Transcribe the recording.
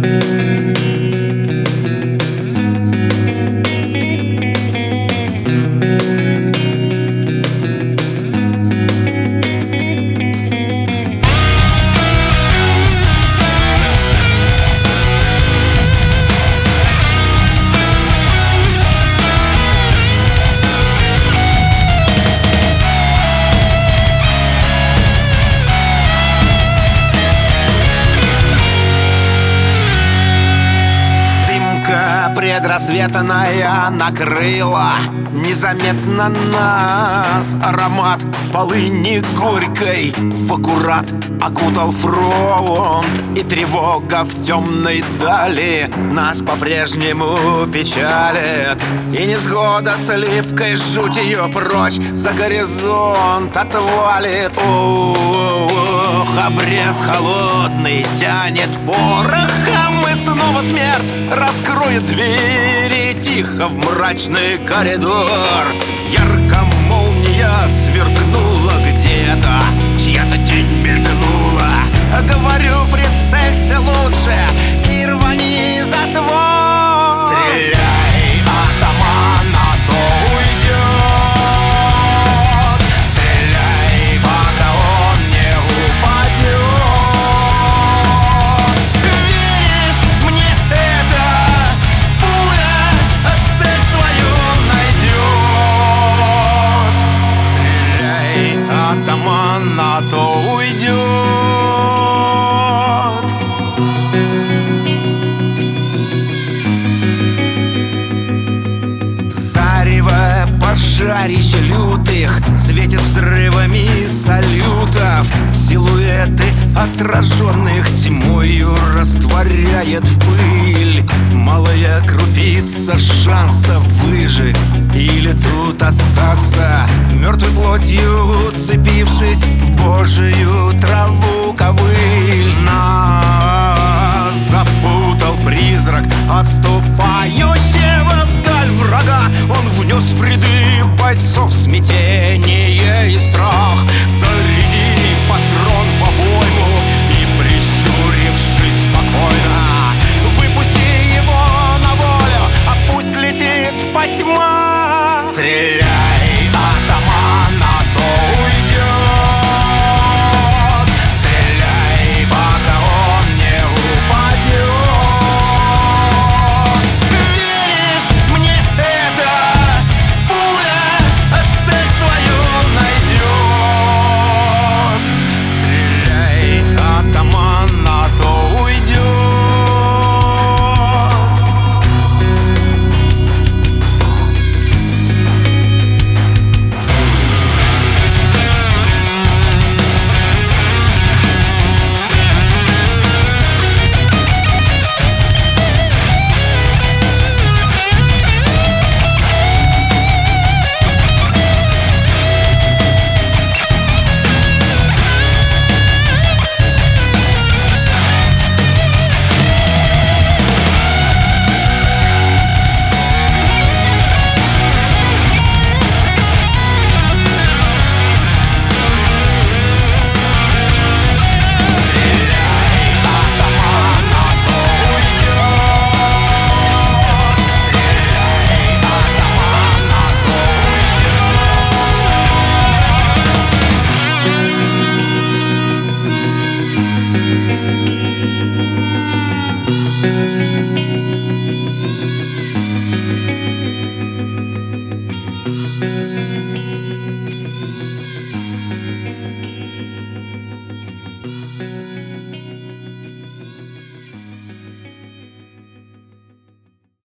Предрассветная накрыла незаметно нас. Аромат полыни горькой в аккурат окутал фронт. И тревога в темной дали нас по-прежнему печалит. И невзгода с липкой жутью прочь за горизонт отвалит. Ох, обрез холодный тянет порохом, и снова смерть раскроет двери тихо в мрачный коридор. Ярко молния сверкнула где-то, чья-то тень мелькнула. Говорю, прицелься лучше и рвани затвор. Стреляй, атаман, а то уйдет. Стреляй, пока он не упадет. Веришь мне это? Пуля цель свою найдет. Стреляй, атаман, а то уйдет. Пожарище лютых светит взрывами салютов. Силуэты отраженных тьмою растворяет в пыль. Малая крупица шанса выжить или тут остаться, мертвой плотью уцепившись в божию траву ковыль.